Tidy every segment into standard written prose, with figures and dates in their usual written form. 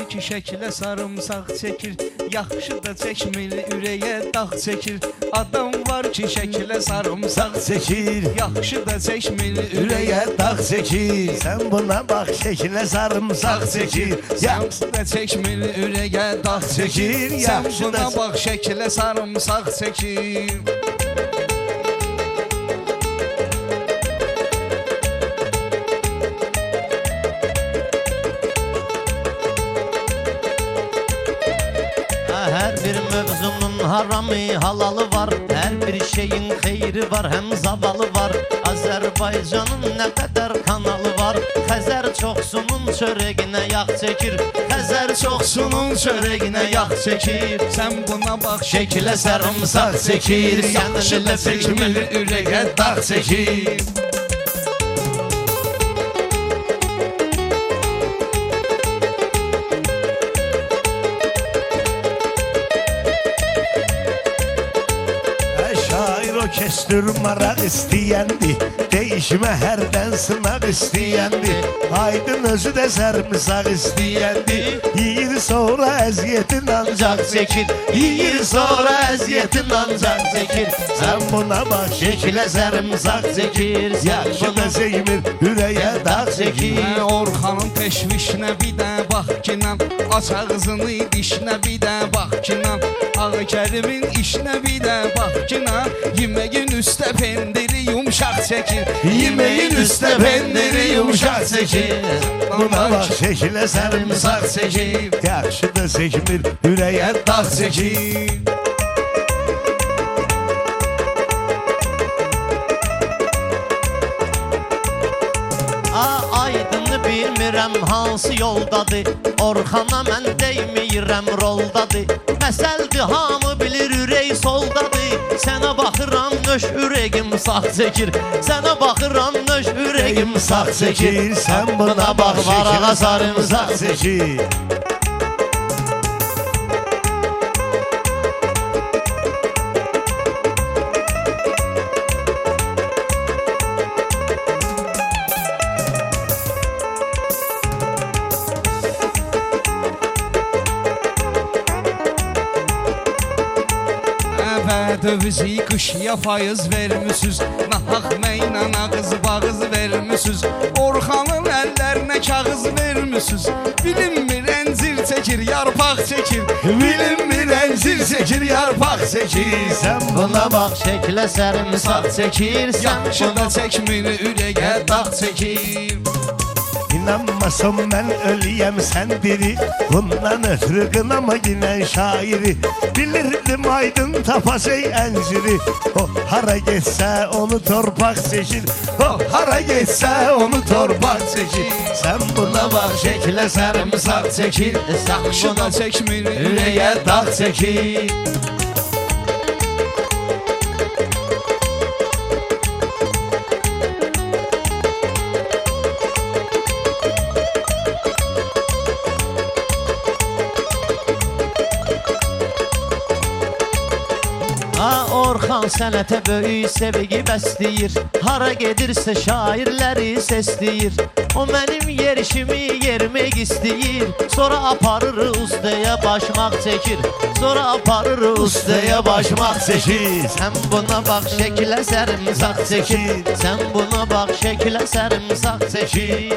ki şəkilə sarımsaq çəkir, yaxşı da çəkmir ürəyə dağ çəkir. Adam var ki şəkilə sarımsaq çəkir, yaxşı da çəkmir ürəyə dağ çəkir. Sən buna bax şəkilə sarımsaq çəkir, yaxşı da çəkmir ürəyə dağ çəkir. Sən buna bax şəkilə sarımsaq çəkir. Hər bir mövzunun haramı, halalı var. Hər bir şeyin xeyri var, həm zavalı var. Azərbaycanın nə qədər kanalı var. Xəzər çoxsunun çörəginə yağ çəkir, Xəzər çoxsunun çörəginə yağ çəkir. Sən buna bax şəkilə sarımsaq çəkir, yaxşı da çəkmir ürəyə dağ çəkir. Kestir maraq istəyəndi, değişmə hərdən sınaq istəyəndi. Aydın özü də sarımsaq istəyəndi, yiyir sonra əziyyətin ancaq çəkir, yiyir sonra əziyyətin ancaq çəkir. Sən buna bax şəkilə sarımsaq çəkir, yaxşı da çəkmir ürəyə dağ çəkir. Orxanın təşvişinə bir də bax kinən, aç ağzını dişinə bir də bax kinən, Ağa Kərimin işinə bir də bax kinən. Yeməyin üstə pendiri yumşaq çəkir, yeməyin üstə pendiri yumşaq çəkir. Buna bax şəkilə sarımsaq çəkir, yaxşı da çəkmir ürəyə dağ çəkir. Aydını bilmirəm hansı yoldadır, Orxana mən deyməyirəm roldadır. Məsəldir hamı bilir ürək soldadır, Sənə baxıram nöş ürəyim sağ çəkir, Sənə baxıram nöş ürəyim sağ çəkir. Sən buna bax varağa sarımsaq çəkir. Dövüzü qışya fayız vermişsiniz, nahaq məylə ağız bağız vermişsiniz. Orxanın əllərinə kağız vermişsiniz, bilinmir əncir çəkir, yarpaq çəkir, bilinmir əncir çəkir, yarpaq çəkir. Sən buna bax şəkilə sarımsaq çəkir, yaxşı da çəkmir ürəyə dağ çəkir. İnanmasam mən ölüyəm sən diri, bundan ötürü qınama ginən şairi. Bilirdim aydın tapasey ənciri, o hara getsə onu torpaq çəkir, o hara getsə onu torpaq çəkir. Sən buna bax şəkilə sarımsaq çəkir, yaxşı da çəkmir ürəyə dağ çəkir. Orxan sənətə böyük sevgi bəsləyir, hara gedirsə şairləri səsləyir. O mənim yerişimi yerimək istəyir, sonra aparır ustaya başmaq çəkir, sonra aparır ustaya başmaq çəkir. Sən buna bax şəkilə sarımsaq çəkir, sən buna bax şəkilə sarımsaq çəkir.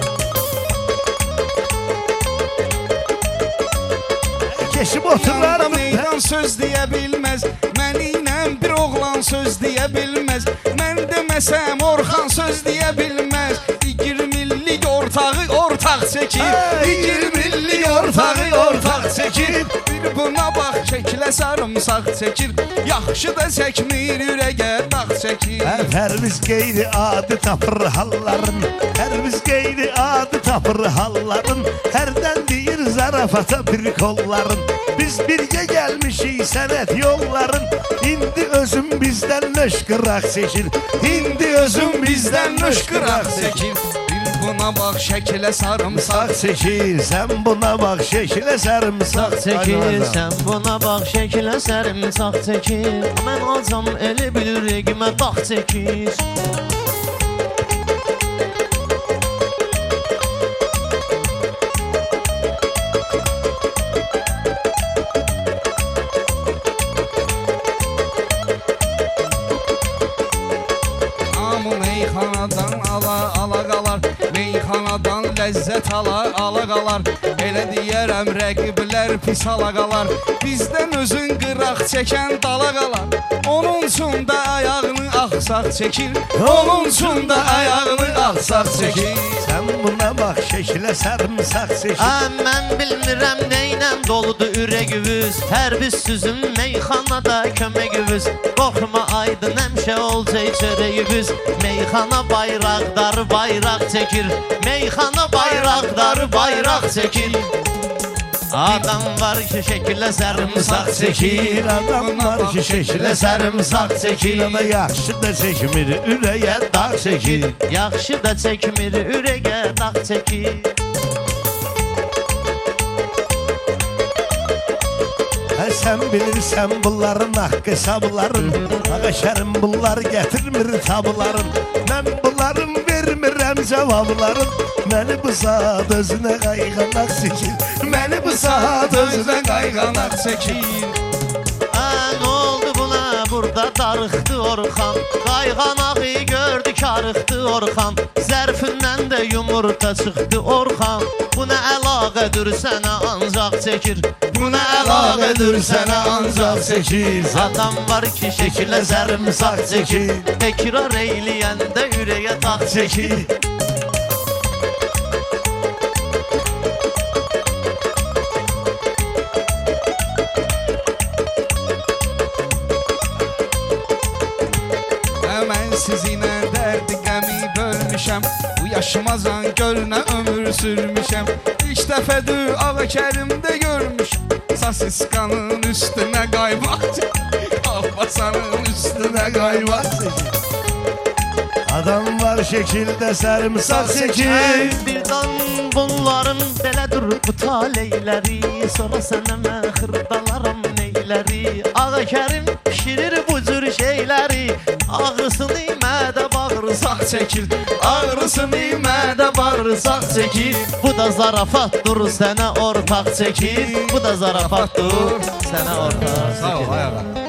Keçib oturlar meydan söz deyə bilməz, mənimlə bir oğlan söz deyə bilməz. Mən deməsəm Orxan söz deyə bilməz. 20 illik ortağı ortaq çəkir, 20 illik ortağı ortaq çəkir. Bir buna bax şəkilə sarımsaq çəkir, yaxşı da çəkmir ürəyə dağ çəkir. Hərimiz qeyri adı tapır halların, hərimiz qeyri adı tapır halların. Hərdən deyir zarafata bir kolların, biz birgə gəlmişik sənət yolların. İndi özüm bizdən nöşqıraq çəkir, İndi özüm bizdən nöşqıraq çəkir. Bir buna bax şəkilə sarımsaq çəkir, sən buna bax şəkilə sarımsaq çəkir, sən buna bax şəkilə sarımsaq çəkir. Mən acam elə bilir rəqimə dağ çəkir. ləzzət alaqalar. Elə deyərəm rəqiblər pis alaqalar. Bizdən özün qıraq çəkən dalaqalar. Onun üçün də ayağını axsaq çəkir. Onun üçün də ayağını axsaq çəkir. Sən buna bax şəklə sarımsaq çəkir. Mən bilmirəm neynəm doludur ürəyimiz. Hər bir süzüm meyxanada köməyimiz. Qorxma aydın həmişə olacaq çörəyimiz. Meyxana bayraqdarı bayraq çəkir. Meyxana bayraqdarı bayraq çəkir. Adam var ki şəklə sarımsaq çəkir. Adam var ki şəklə sarımsaq çəkir. Amma yaxşı da çəkmir, ürəyə dağ çəkir. Yaxşı da çəkmir, ürəyə dağ çəkir. Sən bilirsən bunların haqqı hesabların. Ağa şərim bunlar gətirmir tabların. Mən bunların vermirəm cavabların. Məni bu saat özünə qayğanaq çəkir. Məni bu saat özünə qayğanaq çəkir. Nə oldu buna burada darıxdı Orxan. Qayğanağı gördü karıxdı Orxan. Zərfindən də yumurta çıxdı Orxan. Bu nə əlaqədir sənə ancaq çəkir. Bu nə əlaqədir sənə ancaq çəkir. Adam var ki şəklə sarımsaq çəkir. Təkrar eyləyəndə ürəyə dağ çəkir. Mən sizinlə dərdi qəmi bölmüşəm. Bu yaşımazan gölünə ömür sürmüşəm. İlk dəfədir Ağa Kərimdə görmüşəm. Sasiskanın üstünə qaybaq çəkir. Albasanın üstünə qaybaq çəkir. Adam var şəkildə sarımsaq çəkir. Birdən bunların belədir bu taleyləri. Sonra sənə mən xırdalaram neyləri. Ağa Kərim pişirir bu cür şeyləri. Ağrısını mədə bağırsaq çəkir. Ağrısını mədə bağırsaq çəkir. Bu da zarafatdır sənə ortaq çəkir. Bu da zarafatdır sənə ortaq çəkir. Sağ ol ayağa.